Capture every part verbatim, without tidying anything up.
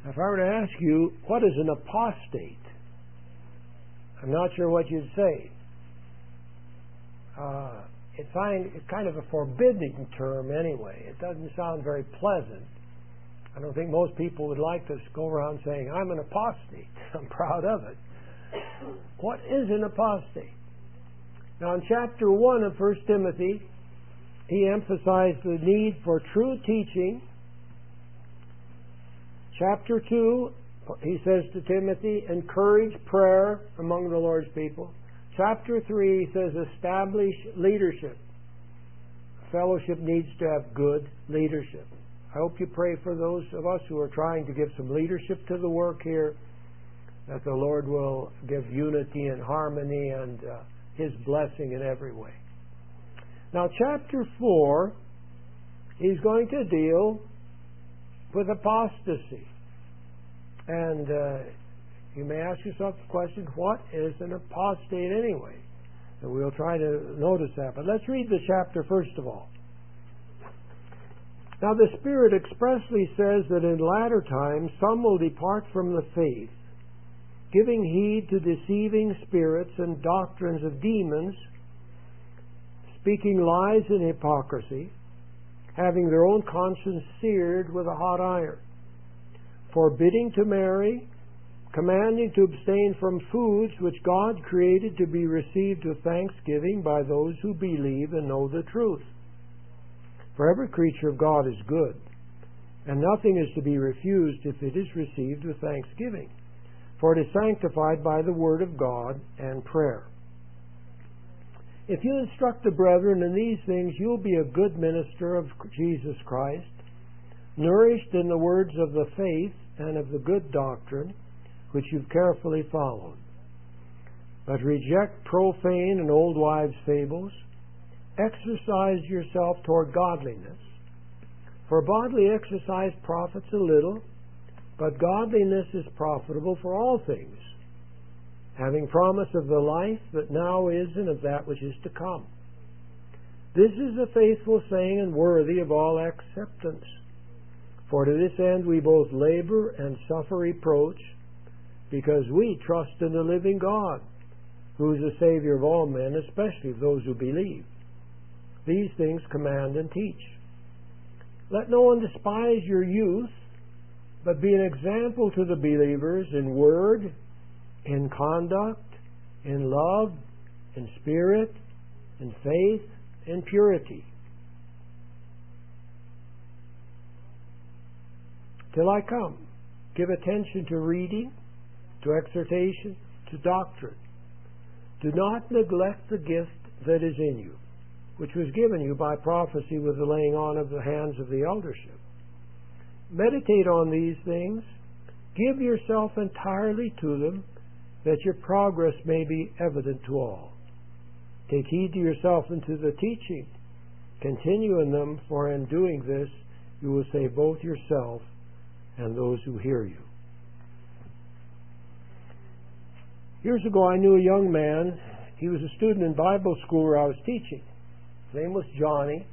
If I were to ask you, what is an apostate? I'm not sure what you'd say. Uh, it's kind of a forbidding term anyway. It doesn't sound very pleasant. I don't think most people would like to go around saying, I'm an apostate. I'm proud of it. What is an apostate? Now in chapter one of First Timothy, he emphasized the need for true teaching. Chapter two, he says to Timothy, encourage prayer among the Lord's people. Chapter three, he says, establish leadership. Fellowship needs to have good leadership. I hope you pray for those of us who are trying to give some leadership to the work here, that the Lord will give unity and harmony and uh, His blessing in every way. Now, chapter four, he's going to deal with apostasy. And uh, you may ask yourself the question, what is an apostate anyway? And we'll try to notice that. But let's read the chapter first of all. Now the Spirit expressly says that in latter times some will depart from the faith, giving heed to deceiving spirits and doctrines of demons, speaking lies and hypocrisy, having their own conscience seared with a hot iron, forbidding to marry, commanding to abstain from foods which God created to be received with thanksgiving by those who believe and know the truth. For every creature of God is good, and nothing is to be refused if it is received with thanksgiving, for it is sanctified by the word of God and prayer. If you instruct the brethren in these things, you'll be a good minister of Jesus Christ, nourished in the words of the faith and of the good doctrine which you've carefully followed. But reject profane and old wives' fables. Exercise yourself toward godliness. For bodily exercise profits a little, but godliness is profitable for all things, having promise of the life that now is and of that which is to come. This is a faithful saying and worthy of all acceptance. For to this end we both labor and suffer reproach, because we trust in the living God, who is the Savior of all men, especially of those who believe. These things command and teach. Let no one despise your youth, but be an example to the believers in word, in conduct, in love, in spirit, in faith, in purity. Till I come, give attention to reading, to exhortation, to doctrine. Do not neglect the gift that is in you, which was given you by prophecy with the laying on of the hands of the eldership. Meditate on these things. Give yourself entirely to them, that your progress may be evident to all. Take heed to yourself and to the teaching. Continue in them, for in doing this you will save both yourself and those who hear you. Years ago I knew a young man. He was a student in Bible school where I was teaching. His name was Johnny.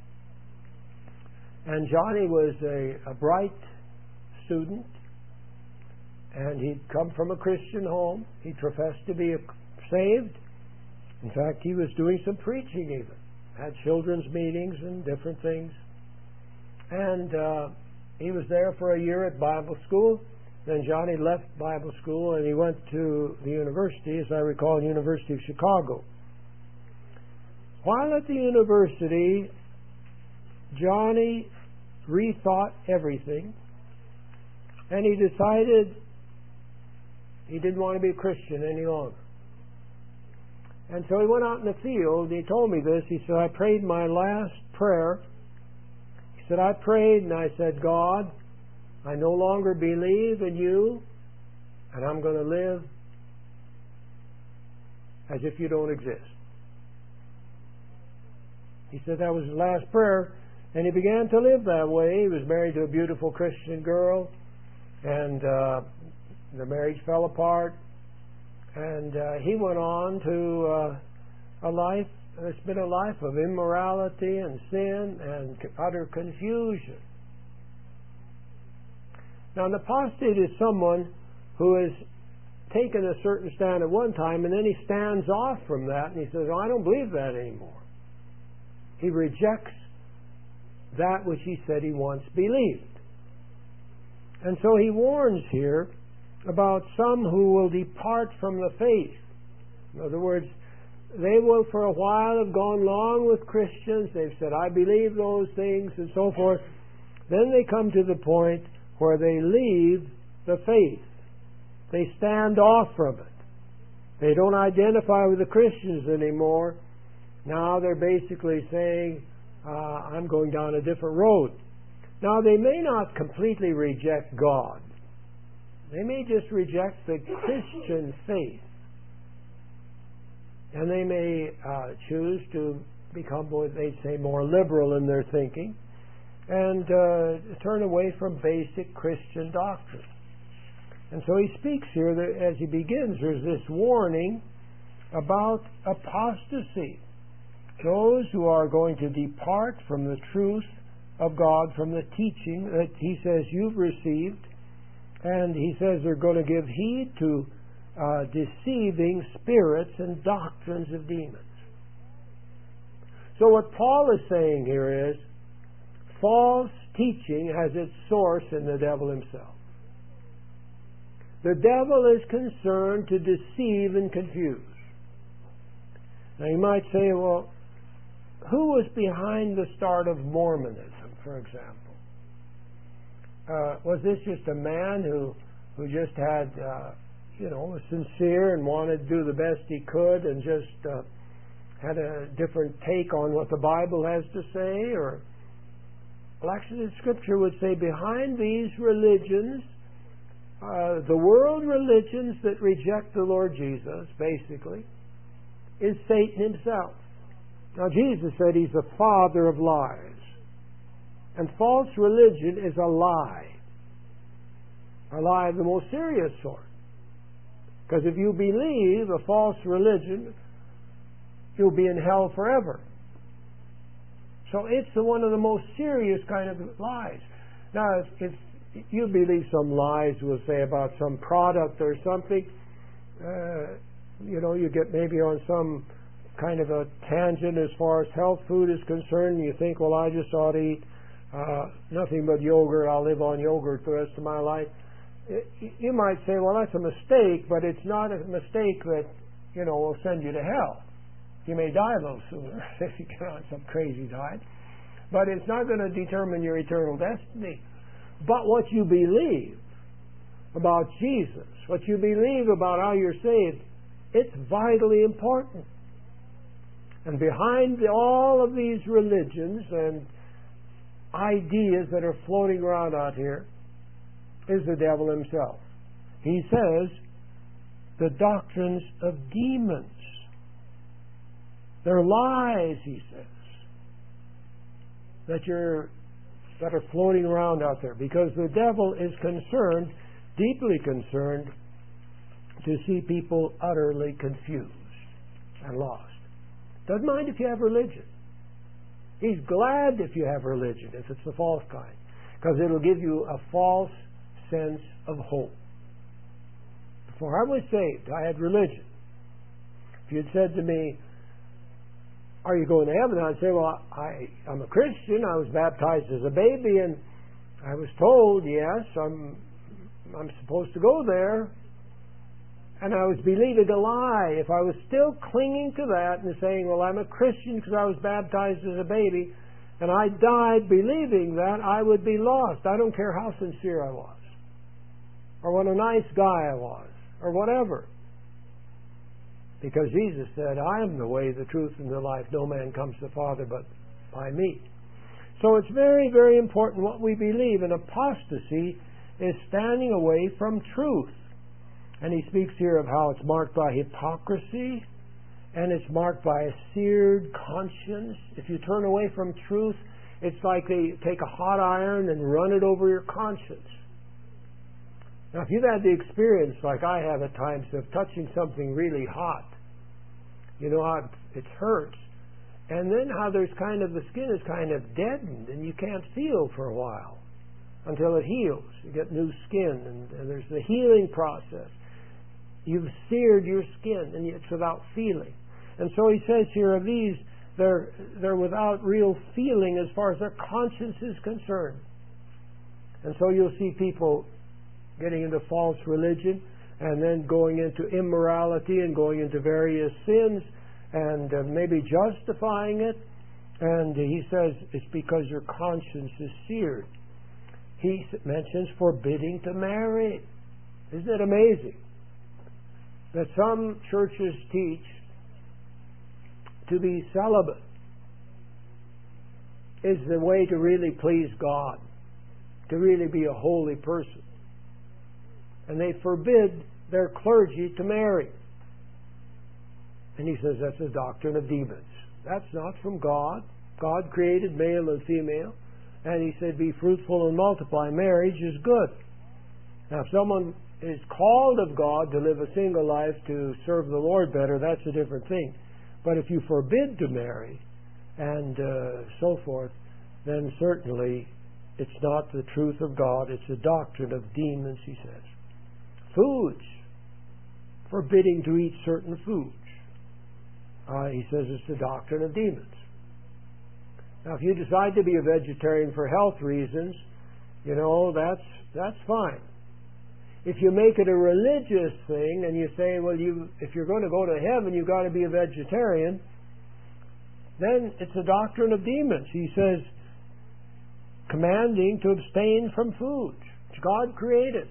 And Johnny was a, a bright student. And he'd come from a Christian home. He professed to be a, saved. In fact, he was doing some preaching even. Had children's meetings and different things. And uh, he was there for a year at Bible school. Then Johnny left Bible school and he went to the university, as I recall, the University of Chicago. While at the university, Johnny rethought everything, and he decided he didn't want to be a Christian any longer. And so he went out in the field, and he told me this. He said, I prayed my last prayer. He said, I prayed and I said, God, I no longer believe in you, and I'm going to live as if you don't exist. He said that was his last prayer, and he began to live that way. He was married to a beautiful Christian girl, and uh, the marriage fell apart, and uh, he went on to uh, a life, it's been a life of immorality and sin and utter confusion. Now, an apostate is someone who has taken a certain stand at one time, and then he stands off from that, and he says, oh, I don't believe that anymore. He rejects that which he said he once believed. And so he warns here about some who will depart from the faith. In other words, they will for a while have gone along with Christians. They've said, I believe those things, and so forth. Then they come to the point where they leave the faith. They stand off from it. They don't identify with the Christians anymore. Now they're basically saying, uh, I'm going down a different road. Now they may not completely reject God. They may just reject the Christian faith. And they may uh, choose to become, what they'd say, more liberal in their thinking and uh, turn away from basic Christian doctrine. And so he speaks here, that as he begins, there's this warning about apostasy. Those who are going to depart from the truth of God, from the teaching that he says you've received, and he says they're going to give heed to uh, deceiving spirits and doctrines of demons. So what Paul is saying here is, false teaching has its source in the devil himself. The devil is concerned to deceive and confuse. Now you might say, well, who was behind the start of Mormonism, for example? Uh, was this just a man who who just had, uh, you know, was sincere and wanted to do the best he could and just uh, had a different take on what the Bible has to say? Or, well, actually the Scripture would say behind these religions, uh, the world religions that reject the Lord Jesus, basically, is Satan himself. Now, Jesus said he's the father of lies. And false religion is a lie. A lie of the most serious sort. Because if you believe a false religion, you'll be in hell forever. So it's one of the most serious kind of lies. Now, if, if you believe some lies, we'll say, about some product or something, uh, you know, you get maybe on some kind of a tangent as far as health food is concerned, and you think, well, I just ought to eat uh, nothing but yogurt. I'll live on yogurt the rest of my life. It, you might say, well, that's a mistake, but it's not a mistake that, you know, will send you to hell. You may die a little sooner if you get on some crazy diet, but it's not going to determine your eternal destiny. But what you believe about Jesus, what you believe about how you're saved, it's vitally important. And behind all of these religions and ideas that are floating around out here is the devil himself. He says the doctrines of demons. They're lies, he says, that you're that are floating around out there, because the devil is concerned, deeply concerned, to see people utterly confused and lost. Doesn't mind if you have religion. He's glad if you have religion, if it's the false kind, because it'll give you a false sense of hope. Before I was saved, I had religion. If you'd said to me, are you going to heaven? I'd say, well, I, I'm a Christian. I was baptized as a baby, and I was told, yes, I'm, I'm supposed to go there. And I was believing a lie. If I was still clinging to that and saying, well, I'm a Christian because I was baptized as a baby, and I died believing that, I would be lost. I don't care how sincere I was, or what a nice guy I was, or whatever. Because Jesus said, I am the way, the truth, and the life. No man comes to the Father but by me. So it's very, very important what we believe. And apostasy is standing away from truth. And he speaks here of how it's marked by hypocrisy, and it's marked by a seared conscience. If you turn away from truth, it's like they take a hot iron and run it over your conscience. Now, if you've had the experience, like I have at times, of touching something really hot, you know how it hurts, and then how there's kind of, the skin is kind of deadened, and you can't feel for a while. until it heals. You get new skin, and, and there's the healing process. You've seared your skin, and it's without feeling. And so he says here of these, they're, they're without real feeling as far as their conscience is concerned. And so you'll see people getting into false religion and then going into immorality and going into various sins and uh, maybe justifying it. And he says it's because your conscience is seared. He mentions forbidding to marry. Isn't it amazing that some churches teach to be celibate is the way to really please God, to really be a holy person? And they forbid their clergy to marry. And he says that's a doctrine of demons. That's not from God. God created male and female, and he said be fruitful and multiply. Marriage is good. Now if someone is called of God to live a single life to serve the Lord better, that's a different thing. But if you forbid to marry and uh, so forth, then certainly it's not the truth of God. It's a doctrine of demons, he says. Foods. Forbidding to eat certain foods. Uh, he says it's the doctrine of demons. Now, if you decide to be a vegetarian for health reasons, you know, that's that's fine. If you make it a religious thing and you say, well, you if you're going to go to heaven, you've got to be a vegetarian, then it's a doctrine of demons. He says, commanding to abstain from food which God created.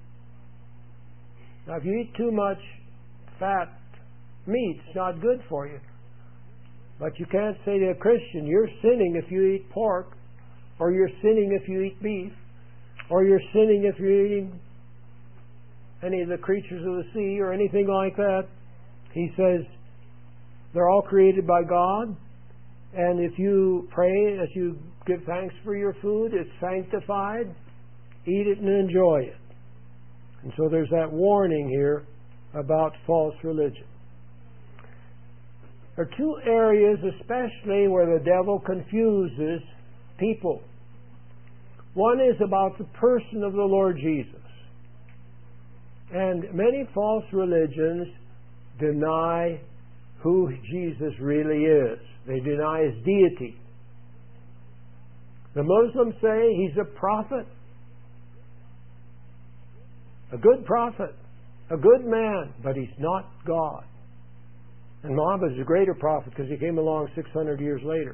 Now, if you eat too much fat meat, it's not good for you. But you can't say to a Christian, you're sinning if you eat pork, or you're sinning if you eat beef, or you're sinning if you're eating any of the creatures of the sea, or anything like that. He says, they're all created by God, and if you pray as you give thanks for your food, it's sanctified, eat it and enjoy it. And so there's that warning here about false religion. There are two areas especially where the devil confuses people. One is about the person of the Lord Jesus. And many false religions deny who Jesus really is. They deny his deity. The Muslims say he's a prophet, a good prophet, a good man, but he's not God. And Muhammad is a greater prophet because he came along six hundred years later.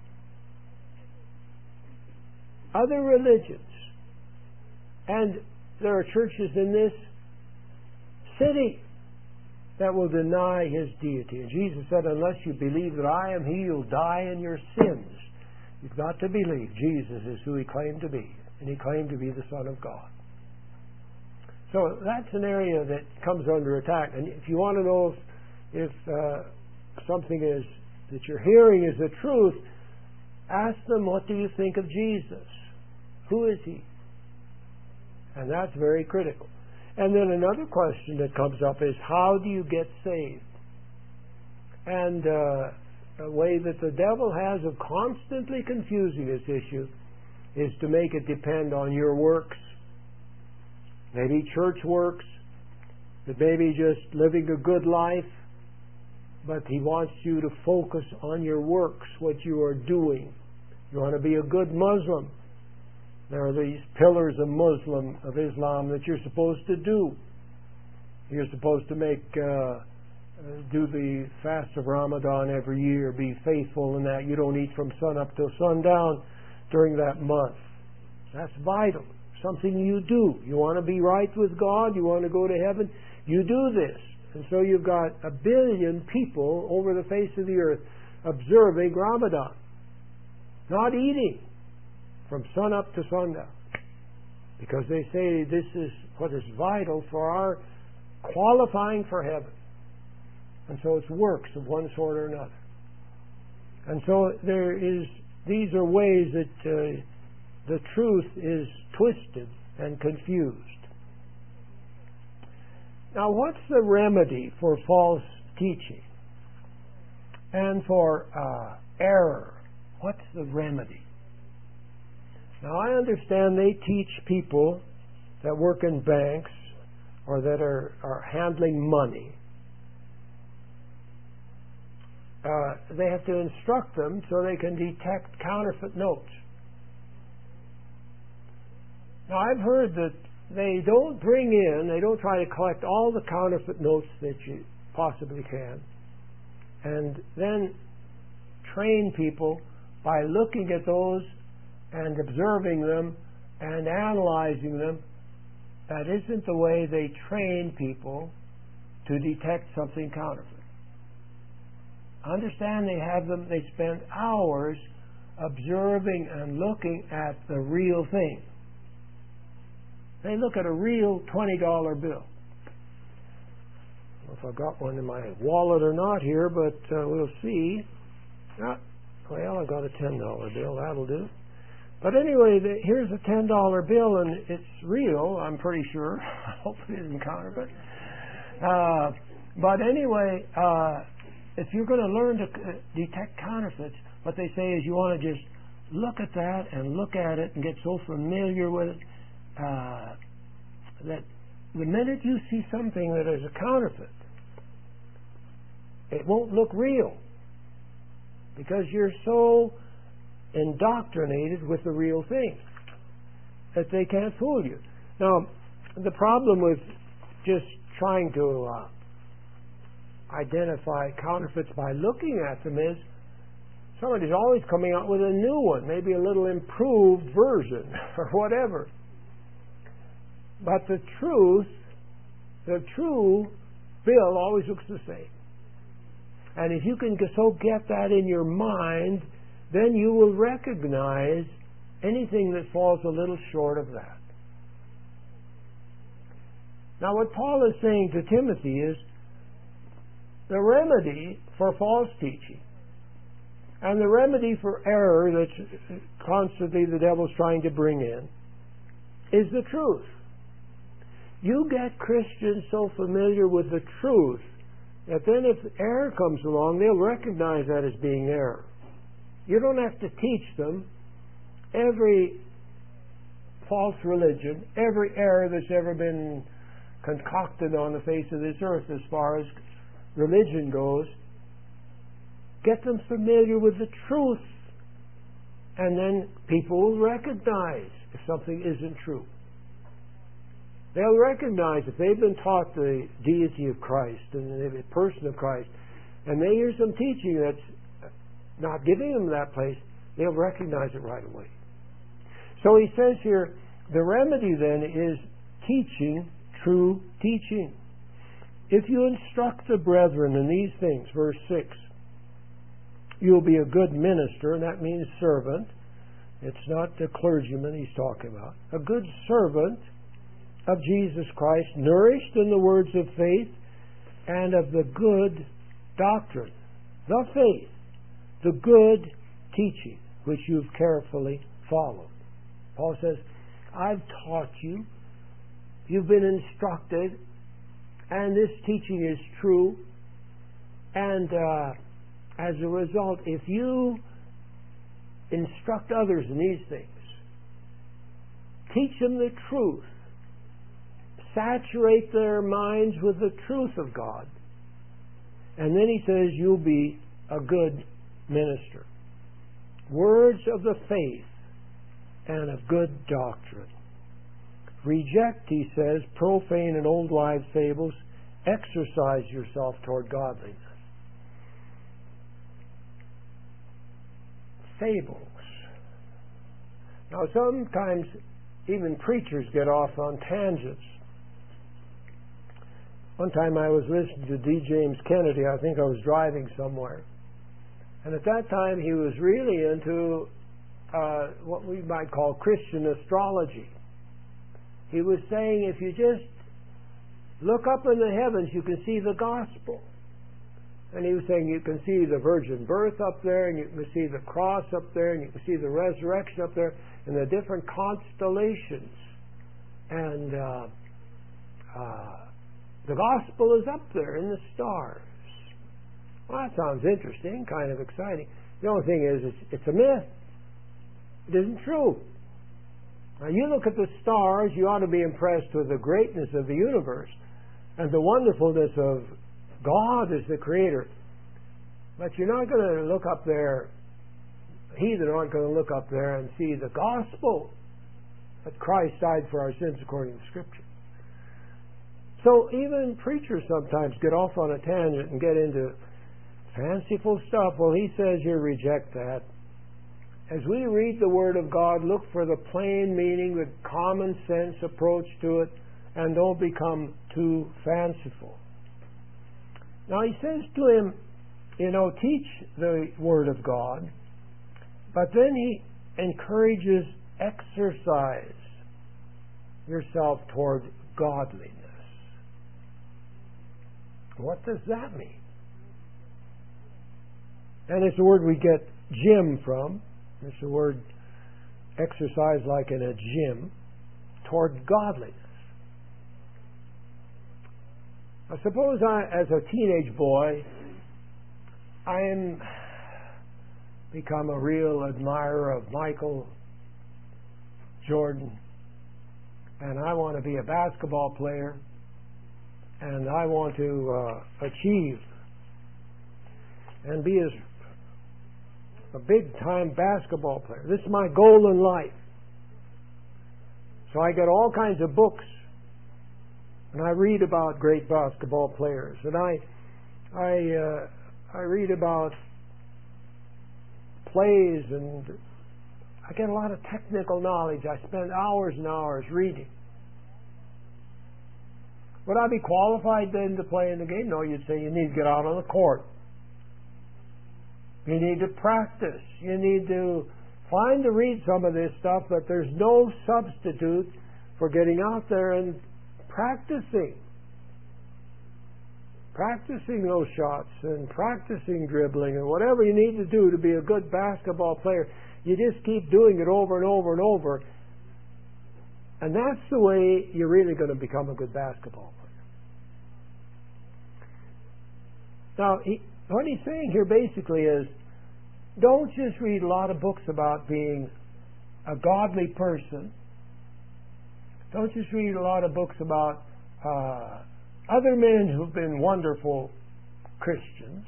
Other religions, and there are churches in this city that will deny his deity. And Jesus said, unless you believe that I am he, you'll die in your sins. You've got to believe Jesus is who he claimed to be, and he claimed to be the Son of God. So that's an area that comes under attack. And if you want to know if If uh, something is that you're hearing is the truth, ask them, what do you think of Jesus? Who is he? And that's very critical. And then another question that comes up is, how do you get saved? And uh, a way that the devil has of constantly confusing this issue is to make it depend on your works. Maybe church works, but maybe just living a good life. But he wants you to focus on your works, what you are doing. You want to be a good Muslim. There are these pillars of Muslim, of Islam, that you're supposed to do. You're supposed to make, uh, do the fast of Ramadan every year, be faithful in that. You don't eat from sun up till sundown during that month. That's vital. Something you do. You want to be right with God, you want to go to heaven, you do this. And so you've got a billion people over the face of the earth observing Ramadan, not eating from sun up to sundown, because they say this is what is vital for our qualifying for heaven. And so it's works of one sort or another. And so there is, these are ways that uh, the truth is twisted and confused. Now, what's the remedy for false teaching and for uh, error? What's the remedy? Now, I understand they teach people that work in banks or that are, are handling money. Uh, they have to instruct them so they can detect counterfeit notes. Now, I've heard that they don't bring in, they don't try to collect all the counterfeit notes that you possibly can, and then train people by looking at those and observing them and analyzing them. That isn't the way they train people to detect something counterfeit. Understand they have them, they spend hours observing and looking at the real thing. They look at a real twenty dollar bill. I don't know if I've got one in my wallet or not here, but uh, we'll see. Ah, well, I've got a ten dollar bill. That'll do. But anyway, the, here's a ten dollar bill, and it's real, I'm pretty sure. I hope it isn't counterfeit. Uh, but anyway, uh, if you're going to learn to uh, detect counterfeits, what they say is you want to just look at that and look at it and get so familiar with it uh, that the minute you see something that is a counterfeit, it won't look real because you're so indoctrinated with the real thing that they can't fool you. Now, the problem with just trying to uh, identify counterfeits by looking at them is somebody's always coming out with a new one, maybe a little improved version or whatever. But the truth, the true bill always looks the same. And if you can so get that in your mind, then you will recognize anything that falls a little short of that. Now, what Paul is saying to Timothy is the remedy for false teaching and the remedy for error that constantly the devil's trying to bring in is the truth. You get Christians so familiar with the truth that then if error comes along, they'll recognize that as being error. You don't have to teach them every false religion, every error that's ever been concocted on the face of this earth as far as religion goes. Get them familiar with the truth, and then people will recognize if something isn't true. They'll recognize if they've been taught the deity of Christ and the person of Christ, and they hear some teaching that's not giving them that place, they'll recognize it right away. So he says here, the remedy then is teaching true teaching. If you instruct the brethren in these things, verse six, you'll be a good minister, and that means servant. It's not the clergyman he's talking about. A good servant of Jesus Christ, nourished in the words of faith and of the good doctrine. The faith, the good teaching, which you've carefully followed. Paul says, I've taught you, you've been instructed, and this teaching is true, and uh, as a result, if you instruct others in these things, teach them the truth, saturate their minds with the truth of God, and then he says you'll be a good minister. Words of the faith and of good doctrine. Reject, he says, profane and old wives' fables. Exercise yourself toward godliness. Fables. Now, sometimes even preachers get off on tangents. One time I was listening to D. James Kennedy. I think I was driving somewhere. And at that time he was really into uh, what we might call Christian astrology. He was saying if you just look up in the heavens, you can see the gospel. And he was saying you can see the virgin birth up there, and you can see the cross up there, and you can see the resurrection up there, and the different constellations. And uh, uh, the gospel is up there in the stars. Well, that sounds interesting, kind of exciting. The only thing is, it's, it's a myth. It isn't true. Now, you look at the stars, you ought to be impressed with the greatness of the universe and the wonderfulness of God as the Creator. But you're not going to look up there, heathen aren't going to look up there and see the gospel that Christ died for our sins according to Scripture. So even preachers sometimes get off on a tangent and get into fanciful stuff. Well, he says you reject that. As we read the Word of God, look for the plain meaning, the common sense approach to it, and don't become too fanciful. Now he says to him, you know, teach the Word of God, but then he encourages exercise yourself toward godliness. What does that mean? And it's the word we get gym from. It's the word exercise like in a gym, toward godliness. I suppose I, as a teenage boy, I am become a real admirer of Michael Jordan, and I want to be a basketball player, and I want to uh, achieve and be as a big-time basketball player. This is my goal in life. So I get all kinds of books, and I read about great basketball players, and I, I, uh, I read about plays, and I get a lot of technical knowledge. I spend hours and hours reading. Would I be qualified then to play in the game? No, you'd say you need to get out on the court. You need to practice. You need to find to read some of this stuff, but there's no substitute for getting out there and practicing. Practicing those shots and practicing dribbling and whatever you need to do to be a good basketball player. You just keep doing it over and over and over. And that's the way you're really going to become a good basketball player. Now, he, what he's saying here basically is, don't just read a lot of books about being a godly person. Don't just read a lot of books about uh, other men who've been wonderful Christians.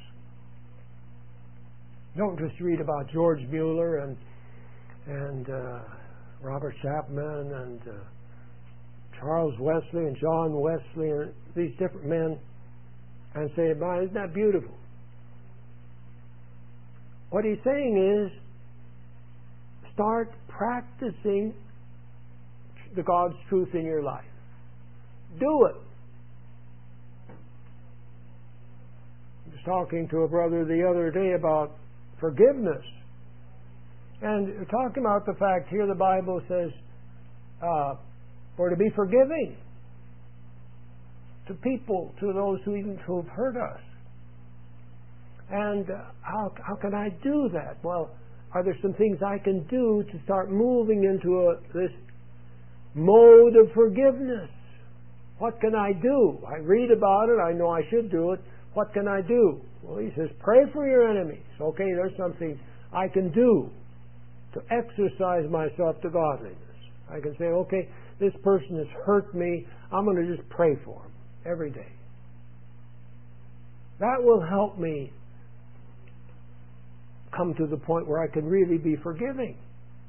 Don't just read about George Mueller and and uh, Robert Chapman and uh, Charles Wesley and John Wesley and these different men and say, "My, isn't that beautiful?" What he's saying is, start practicing the God's truth in your life. Do it. I was talking to a brother the other day about forgiveness. And we're talking about the fact here the Bible says uh, we're to be forgiving to people, to those who even who have hurt us. And uh, how how can I do that? Well, are there some things I can do to start moving into a, this mode of forgiveness? What can I do? I read about it. I know I should do it. What can I do? Well, he says, pray for your enemies. Okay, there's something I can do to exercise myself to godliness. I can say, okay, this person has hurt me. I'm going to just pray for him every day. That will help me come to the point where I can really be forgiving.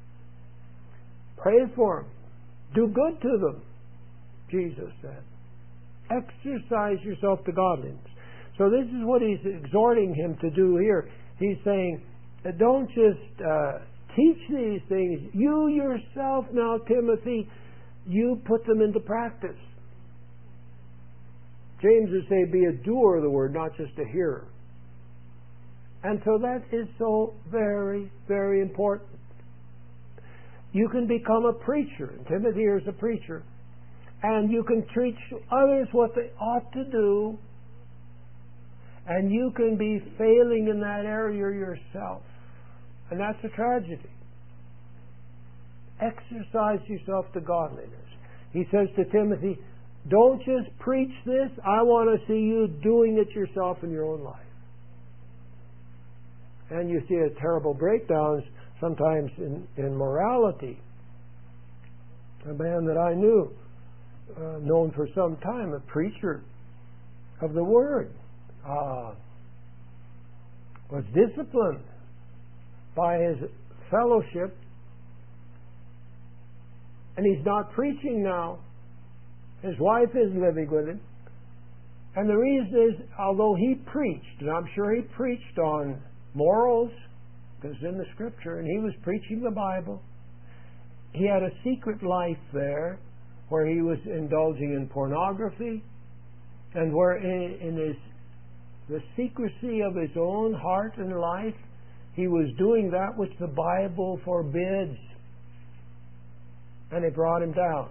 Pray for them. Do good to them, Jesus said. Exercise yourself to godliness. So this is what he's exhorting him to do here. He's saying, don't just uh, teach these things. You yourself now, Timothy, you put them into practice. James would say, be a doer of the word, not just a hearer. And so that is so very, very important. You can become a preacher, and Timothy is a preacher, and you can teach others what they ought to do, and you can be failing in that area yourself. And that's a tragedy. Exercise yourself to godliness. He says to Timothy, don't just preach this, I want to see you doing it yourself in your own life. And you see a terrible breakdowns sometimes in, in morality. a man that I knew, uh, known for some time, a preacher of the Word, uh, was disciplined by his fellowship, and he's not preaching now. His wife is living with him. And the reason is, although he preached, and I'm sure he preached on morals, because it's in the Scripture, and he was preaching the Bible, he had a secret life there where he was indulging in pornography, and where in, in his the secrecy of his own heart and life, he was doing that which the Bible forbids. And it brought him down.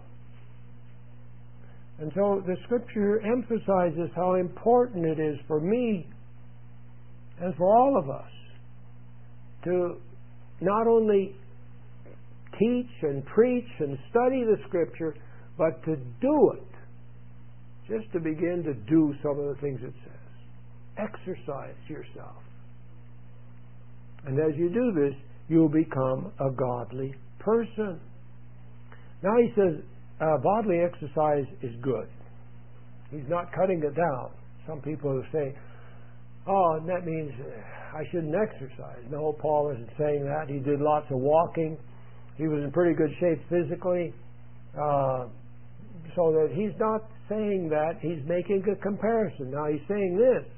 And so the Scripture emphasizes how important it is for me and for all of us to not only teach and preach and study the Scripture, but to do it. Just to begin to do some of the things it says. Exercise yourself. And as you do this, you'll become a godly person. Now he says, uh, bodily exercise is good. He's not cutting it down. Some people say, oh, that means I shouldn't exercise. No, Paul isn't saying that. He did lots of walking. He was in pretty good shape physically. Uh, so that he's not saying that. He's making a comparison. Now he's saying this.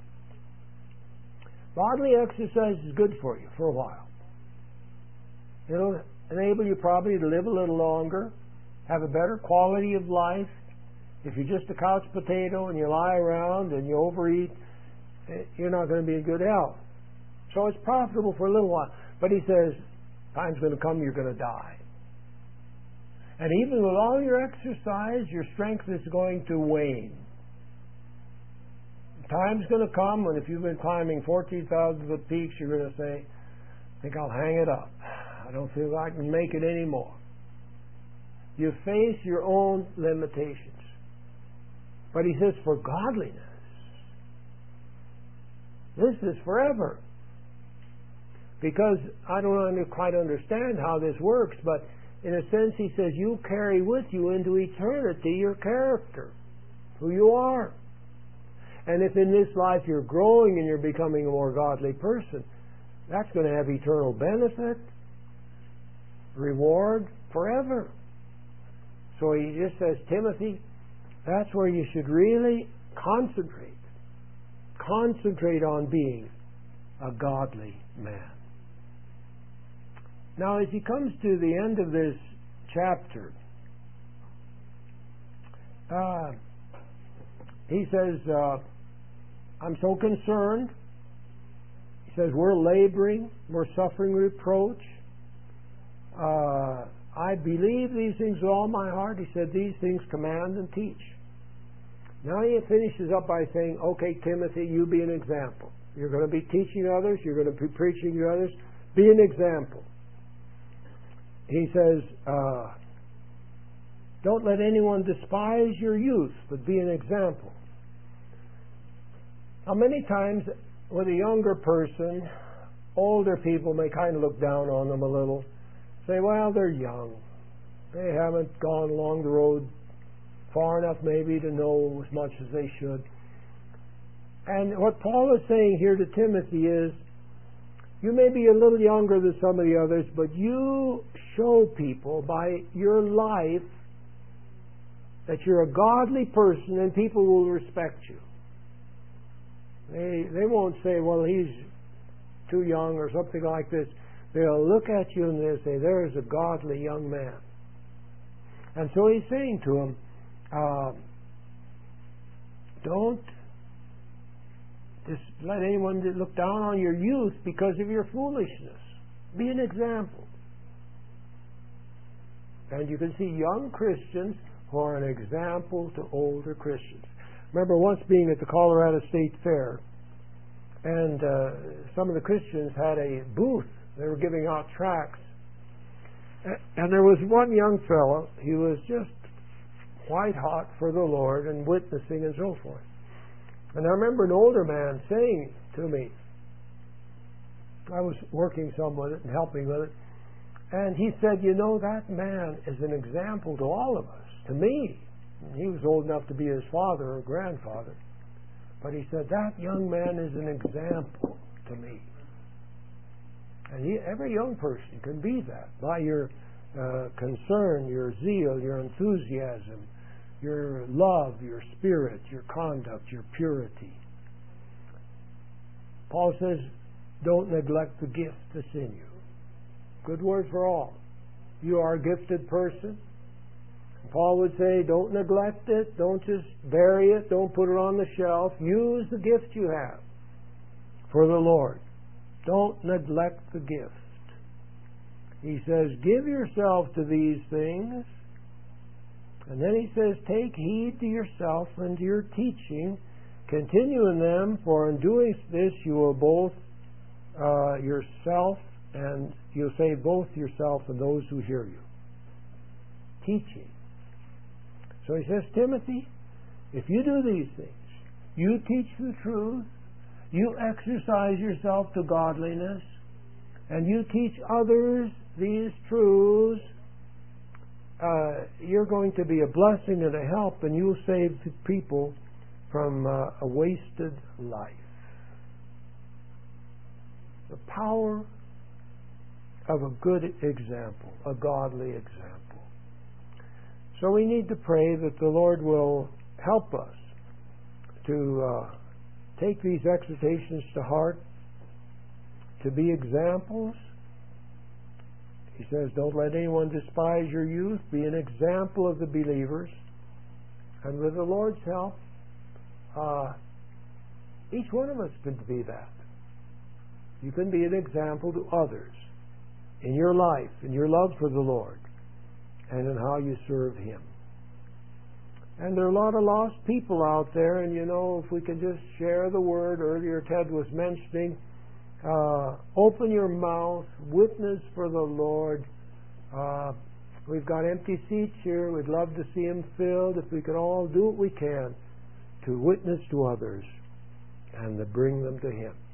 Bodily exercise is good for you for a while. It'll enable you probably to live a little longer, have a better quality of life. If you're just a couch potato and you lie around and you overeat, you're not going to be in good health. So it's profitable for a little while. But he says, time's going to come, you're going to die. And even with all your exercise, your strength is going to wane. Time's going to come when if you've been climbing fourteen thousand foot peaks, you're going to say, I think I'll hang it up. I don't feel I can make it anymore. You face your own limitations. But he says, for godliness, this is forever. Because I don't quite understand how this works, but in a sense he says, you carry with you into eternity your character, who you are. And if in this life you're growing and you're becoming a more godly person, that's going to have eternal benefit, reward forever. So he just says, Timothy, that's where you should really concentrate. Concentrate on being a godly man. Now, as he comes to the end of this chapter, uh, he says, uh, I'm so concerned. He says, we're laboring, we're suffering reproach. Uh, I believe these things with all my heart. He said, these things command and teach. Now he finishes up by saying, okay, Timothy, you be an example. You're going to be teaching others. You're going to be preaching to others. Be an example. He says, uh, don't let anyone despise your youth, but be an example. Now, many times with a younger person, older people may kind of look down on them a little. Say, well, they're young. They haven't gone along the road far enough maybe to know as much as they should. And what Paul is saying here to Timothy is, you may be a little younger than some of the others, but you show people by your life that you're a godly person and people will respect you. They, they won't say, well, he's too young or something like this. They'll look at you and they'll say, there's a godly young man. And so he's saying to him, uh, don't just let anyone look down on your youth because of your foolishness. Be an example. And you can see young Christians who are an example to older Christians. Remember once being at the Colorado State Fair, and uh, some of the Christians had a booth. They were giving out tracts. And there was one young fellow, he was just white hot for the Lord and witnessing and so forth. And I remember an older man saying to me, I was working some with it and helping with it, And he said, you know, that man is an example to all of us, to me. He was old enough to be his father or grandfather. But he said, that young man is an example to me. And he, every young person can be that by your uh, concern, your zeal, your enthusiasm, your love, your spirit, your conduct, your purity. Paul says, don't neglect the gift that's in you. Good word for all. You are a gifted person. Paul would say, don't neglect it. Don't just bury it. Don't put it on the shelf. Use the gift you have for the Lord. Don't neglect the gift. He says, give yourself to these things. And then he says, take heed to yourself and to your teaching. Continue in them, for in doing this you will both uh, yourself and you'll save both yourself and those who hear you. Teaching. So he says, Timothy, if you do these things, you teach the truth, you exercise yourself to godliness, and you teach others these truths, uh, you're going to be a blessing and a help, and you'll save people from uh, a wasted life. The power of a good example, a godly example. So we need to pray that the Lord will help us to uh, take these exhortations to heart, to be examples. He says, don't let anyone despise your youth. Be an example of the believers. And with the Lord's help, uh, each one of us could be that. You can be an example to others in your life, in your love for the Lord, and in how you serve Him. And there are a lot of lost people out there, and you know, if we can just share the word. Earlier Ted was mentioning, uh, open your mouth, witness for the Lord. Uh, we've got empty seats here. We'd love to see them filled. If we can all do what we can to witness to others and to bring them to Him.